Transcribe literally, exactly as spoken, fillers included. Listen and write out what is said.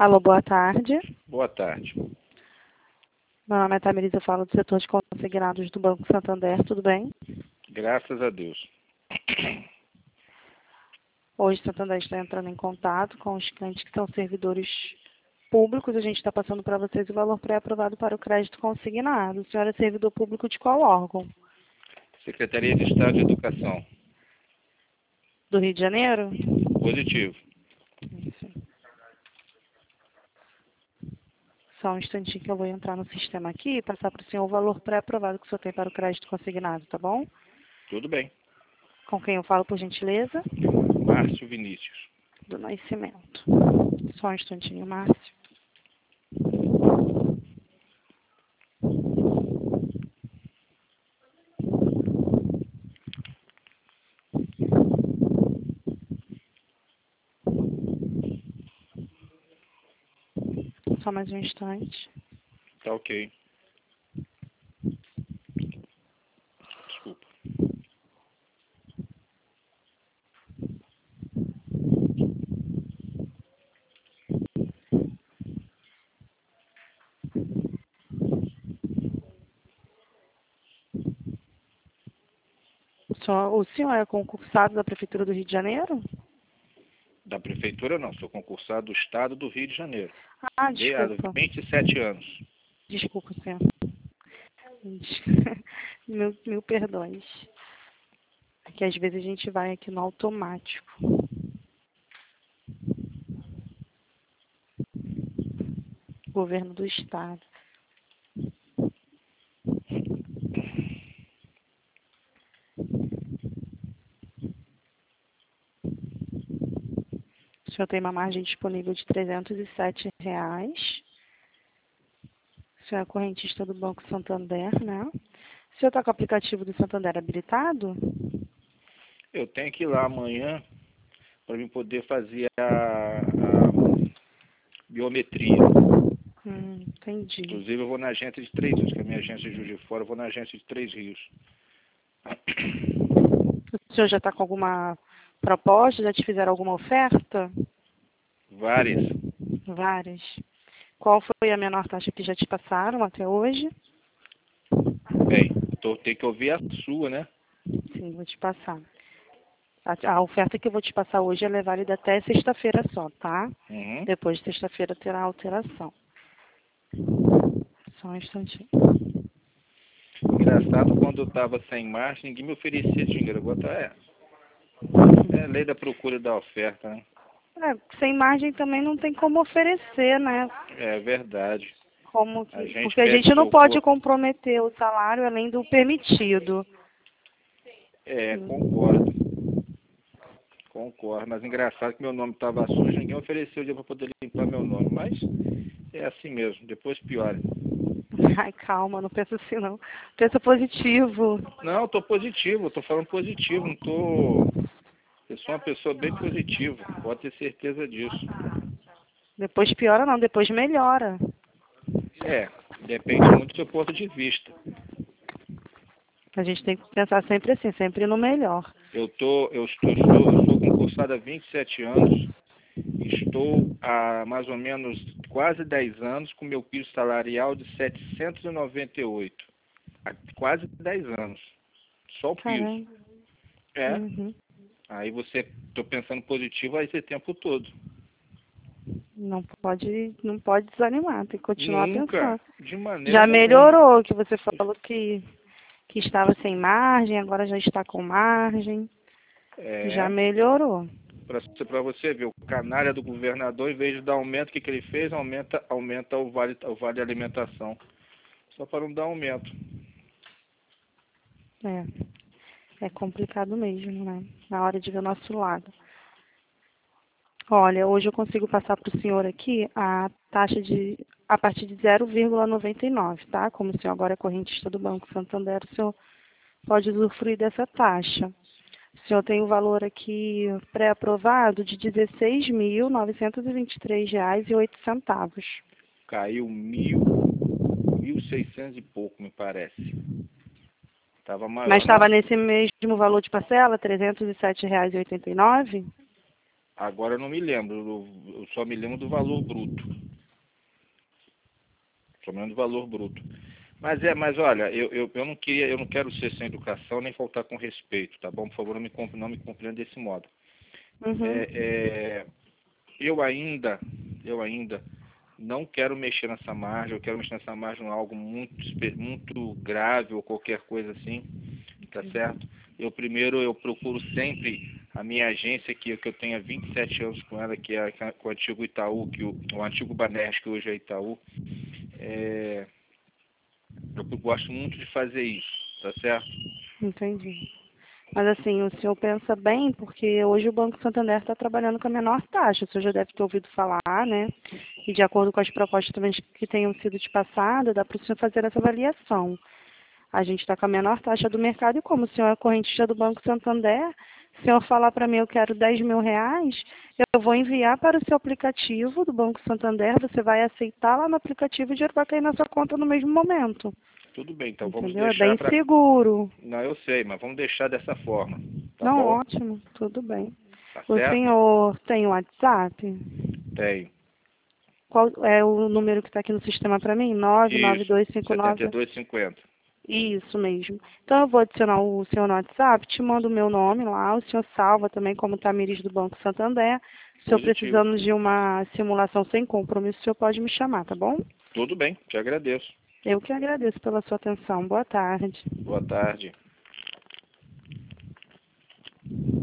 Alô, boa tarde. Boa tarde. Meu nome é Tamires, eu falo do setor de consignados do Banco Santander, tudo bem? Graças a Deus. Hoje o Santander está entrando em contato com os clientes que são servidores públicos. A gente está passando para vocês o valor pré-aprovado para o crédito consignado. O senhor é servidor público de qual órgão? Secretaria de Estado de Educação. Do Rio de Janeiro? Positivo. Isso. Só um instantinho que eu vou entrar no sistema aqui e passar para o senhor o valor pré-aprovado que o senhor tem para o crédito consignado, tá bom? Tudo bem. Com quem eu falo, por gentileza? Márcio Vinícius. Do Nascimento. Só um instantinho, Márcio. Só mais um instante. Tá ok. Desculpa. Só, o senhor é concursado da Prefeitura do Rio de Janeiro? Da Prefeitura não, sou concursado do Estado do Rio de Janeiro. Ah, De há desculpa. vinte e sete anos. Desculpa, senhor. Mil, mil perdões. É que às vezes a gente vai aqui no automático. Governo do Estado. O senhor tem uma margem disponível de trezentos e sete reais. O senhor é correntista do Banco Santander, né? O senhor está com o aplicativo do Santander habilitado? Eu tenho que ir lá amanhã para mim poder fazer a, a biometria. Hum, entendi. Inclusive eu vou na agência de Três Rios, que é a minha agência de Juiz de Fora, eu vou na agência de Três Rios. O senhor já está com alguma proposta? Já te fizeram alguma oferta? Várias. Várias. Qual foi a menor taxa que já te passaram até hoje? Bem, tô, tem que ouvir a sua, né? Sim, vou te passar. A, a oferta que eu vou te passar hoje ela é válida até sexta-feira só, tá? Uhum. Depois de sexta-feira terá alteração. Só um instantinho. Engraçado, quando eu estava sem margem, ninguém me oferecia dinheiro. Agora tá, é, é lei da procura e da oferta, né? É, sem margem também não tem como oferecer, né? É verdade. Como A que, gente porque a pede gente não pode socorro. comprometer o salário além do permitido. É, Hum. concordo. Concordo. Mas engraçado que meu nome estava sujo, ninguém ofereceu dinheiro para poder limpar meu nome. Mas é assim mesmo, depois piora. Ai, calma, não pensa assim não. Pensa positivo. Não, estou positivo, estou falando positivo, não tô. Eu sou uma pessoa bem positiva, pode ter certeza disso. Depois piora não, depois melhora. É, depende muito do seu ponto de vista. A gente tem que pensar sempre assim, sempre no melhor. Eu, tô, eu, estou, eu, estou, eu sou concursado há vinte e sete anos, estou há mais ou menos quase dez anos com meu piso salarial de setecentos e noventa e oito. Há quase dez anos. Só o piso. Caramba. É. Uhum. Aí você, estou pensando positivo aí esse tempo todo. Não pode, não pode desanimar, tem que continuar Nunca, pensando. de maneira Já nenhuma. melhorou, que você falou que, que estava sem margem, agora já está com margem. Já É. melhorou. Para você ver, o canalha do governador, em vez de dar aumento, o que, que ele fez? Aumenta, aumenta o vale, o vale alimentação. Só para não dar aumento. É, é complicado mesmo, né? Na hora de ver o nosso lado. Olha, hoje eu consigo passar para o senhor aqui a taxa de, a partir de zero vírgula noventa e nove, tá? Como o senhor agora é correntista do Banco Santander, o senhor pode usufruir dessa taxa. O senhor tem o valor aqui pré-aprovado de dezesseis mil novecentos e vinte e três reais e oito centavos. Caiu mil, mil e seiscentos e pouco, me parece. Estava Mas maior. estava Não, nesse mesmo valor de parcela, trezentos e sete reais e oitenta e nove? Agora eu não me lembro, eu eu só me lembro do valor bruto. Só me lembro do valor bruto. Mas é, mas olha, eu, eu, eu não queria, eu não quero ser sem educação nem faltar com respeito, tá bom? Por favor, não me, compre- não me compreenda desse modo. Uhum. É, é, eu ainda, eu ainda não quero mexer nessa margem, eu quero mexer nessa margem em algo muito, espe- muito grave ou qualquer coisa assim, tá certo? Eu primeiro, eu procuro sempre a minha agência, que, que eu tenho há vinte e sete anos com ela, que é a- com o antigo Itaú, que o, o antigo Banesp, que hoje é Itaú. É, eu gosto muito de fazer isso, tá certo? Entendi. Mas assim, o senhor pensa bem, porque hoje o Banco Santander está trabalhando com a menor taxa. O senhor já deve ter ouvido falar, né? E de acordo com as propostas também que tenham sido te passadas, dá para o senhor fazer essa avaliação. A gente está com a menor taxa do mercado e como o senhor é correntista do Banco Santander, se o senhor falar para mim eu quero dez mil reais, eu vou enviar para o seu aplicativo do Banco Santander, você vai aceitar lá no aplicativo e o dinheiro vai cair na sua conta no mesmo momento. Tudo bem, então vamos Entendeu? É deixar bem para... seguro. Não, eu sei, mas vamos deixar dessa forma, tá Não, bom? ótimo, tudo bem. Tá O certo? senhor tem WhatsApp? Tenho. Qual é o número que está aqui no sistema para mim? nove nove Isso, dois cinco setenta e nove. dois e cinquenta. Isso mesmo. Então eu vou adicionar o senhor no WhatsApp, te mando o meu nome lá, o senhor salva também como Tamires do Banco Santander. Se eu Positivo. precisando de uma simulação sem compromisso, o senhor pode me chamar, tá bom? Tudo bem, te agradeço. Eu que agradeço pela sua atenção. Boa tarde. Boa tarde.